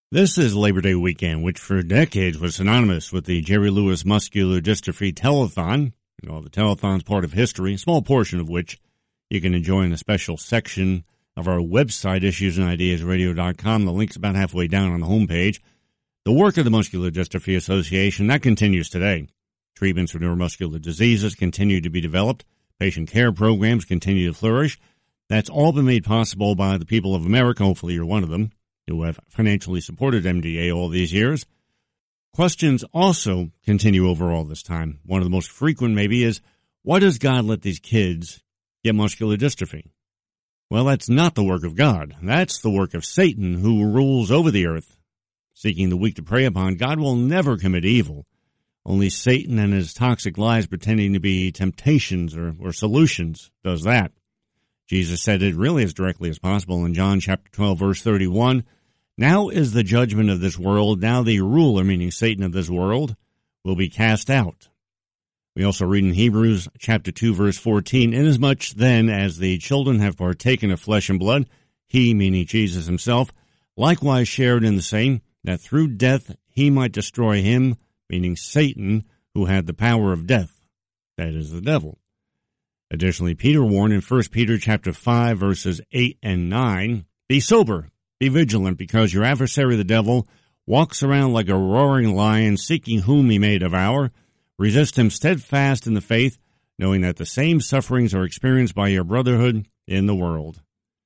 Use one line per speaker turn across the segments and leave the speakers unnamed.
This is Labor Day weekend, which for decades was synonymous with the Jerry Lewis Muscular Dystrophy Telethon. You know, the telethon's part of history, a small portion of which you can enjoy in a special section of our website, issuesandideasradio.com. The link's about halfway down on the homepage. The work of the Muscular Dystrophy Association, that continues today. Treatments for neuromuscular diseases continue to be developed. Patient care programs continue to flourish. That's all been made possible by the people of America. Hopefully you're one of them, who have financially supported MDA all these years. Questions also continue over all this time. One of the most frequent maybe is, why does God let these kids get muscular dystrophy? Well, that's not the work of God. That's the work of Satan, who rules over the earth. Seeking the weak to prey upon, God will never commit evil. Only Satan and his toxic lies pretending to be temptations or solutions does that. Jesus said it really as directly as possible in John chapter 12, verse 31. Now is the judgment of this world. Now the ruler, meaning Satan of this world, will be cast out. We also read in Hebrews chapter 2, verse 14, inasmuch then as the children have partaken of flesh and blood, he, meaning Jesus himself, likewise shared in the same, that through death he might destroy him, meaning Satan, who had the power of death, that is the devil. Additionally, Peter warned in 1 Peter chapter 5, verses 8 and 9, be sober, be vigilant, because your adversary the devil walks around like a roaring lion, seeking whom he may devour. Resist him steadfast in the faith, knowing that the same sufferings are experienced by your brotherhood in the world.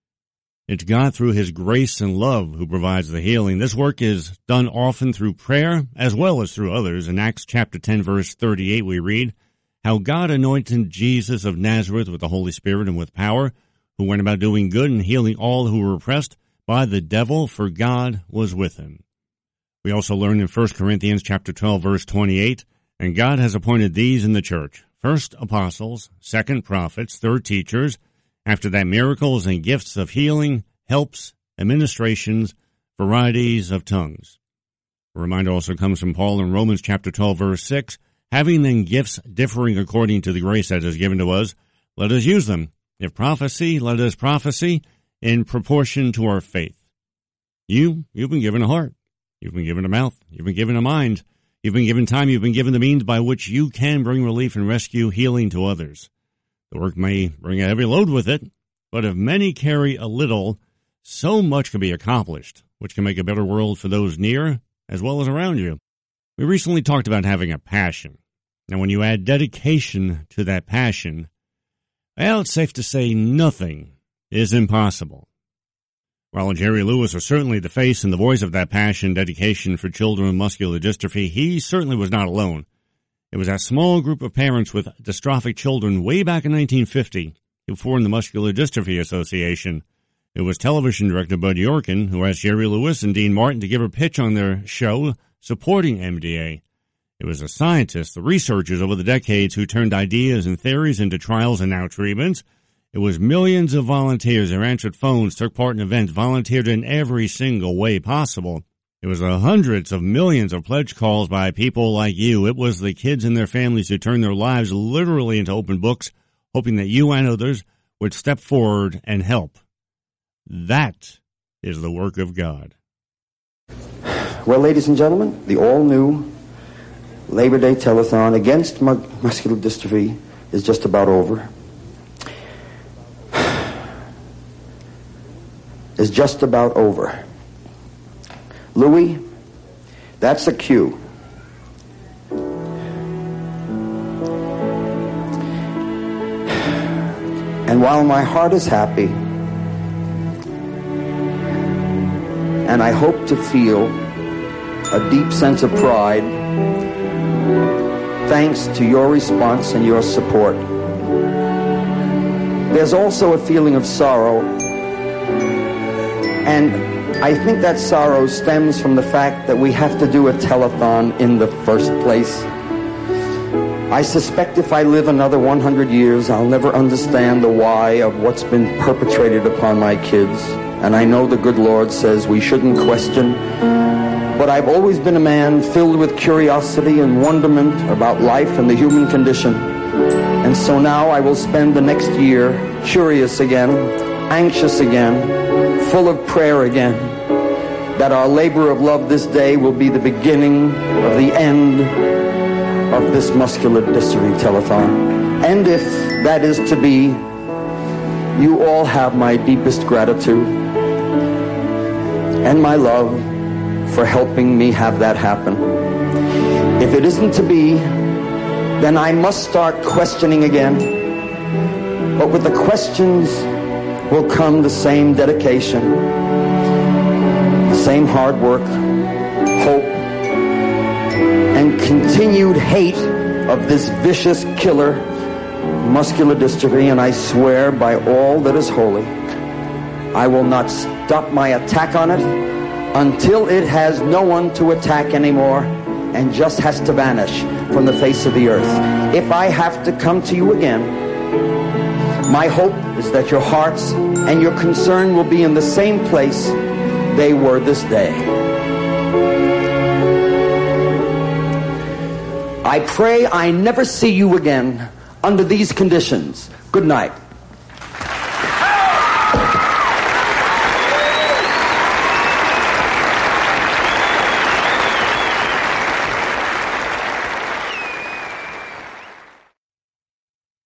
It's God through his grace and love who provides the healing. This work is done often through prayer as well as through others. In Acts chapter 10, verse 38, we read, how God anointed Jesus of Nazareth with the Holy Spirit and with power, who went about doing good and healing all who were oppressed by the devil, for God was with him. We also learn in 1 Corinthians chapter 12, verse 28, and God has appointed these in the church, first apostles, second prophets, third teachers, after that miracles and gifts of healing, helps, administrations, varieties of tongues. A reminder also comes from Paul in Romans chapter 12, verse 6, having then gifts differing according to the grace that is given to us, let us use them. If prophecy, let us prophesy in proportion to our faith. You've been given a heart. You've been given a mouth. You've been given a mind. You've been given time. You've been given the means by which you can bring relief and rescue, healing to others. The work may bring a heavy load with it, but if many carry a little, so much can be accomplished, which can make a better world for those near as well as around you. We recently talked about having a passion. Now, when you add dedication to that passion, well, it's safe to say nothing is impossible. While Jerry Lewis was certainly the face and the voice of that passion, dedication for children with muscular dystrophy, he certainly was not alone. It was that small group of parents with dystrophic children way back in 1950 who formed the Muscular Dystrophy Association. It was television director Bud Yorkin who asked Jerry Lewis and Dean Martin to give a pitch on their show supporting MDA. It was the scientists, the researchers over the decades who turned ideas and theories into trials and now treatments. It was millions of volunteers who answered phones, took part in events, volunteered in every single way possible. It was the hundreds of millions of pledge calls by people like you. It was the kids and their families who turned their lives literally into open books, hoping that you and others would step forward and help. That is the work of God.
Well, ladies and gentlemen, the all-new Labor Day Telethon against muscular dystrophy is just about over. Is just about over. Louis, that's a cue. And while my heart is happy, and I hope to feel a deep sense of pride, thanks to your response and your support, there's also a feeling of sorrow. And I think that sorrow stems from the fact that we have to do a telethon in the first place. I suspect if I live another 100 years, I'll never understand the why of what's been perpetrated upon my kids. And I know the good Lord says we shouldn't question. But I've always been a man filled with curiosity and wonderment about life and the human condition. And so now I will spend the next year curious again, anxious again, full of prayer again, that our labor of love this day will be the beginning of the end of this muscular dystrophy telethon. And if that is to be, you all have my deepest gratitude and my love for helping me have that happen. If it isn't to be, then I must start questioning again. But with the questions will come the same dedication, the same hard work, hope, and continued hate of this vicious killer, muscular dystrophy. And I swear by all that is holy, I will not stop my attack on it until it has no one to attack anymore and just has to vanish from the face of the earth. If I have to come to you again, my hope is that your hearts and your concern will be in the same place they were this day. I pray I never see you again under these conditions. Good night.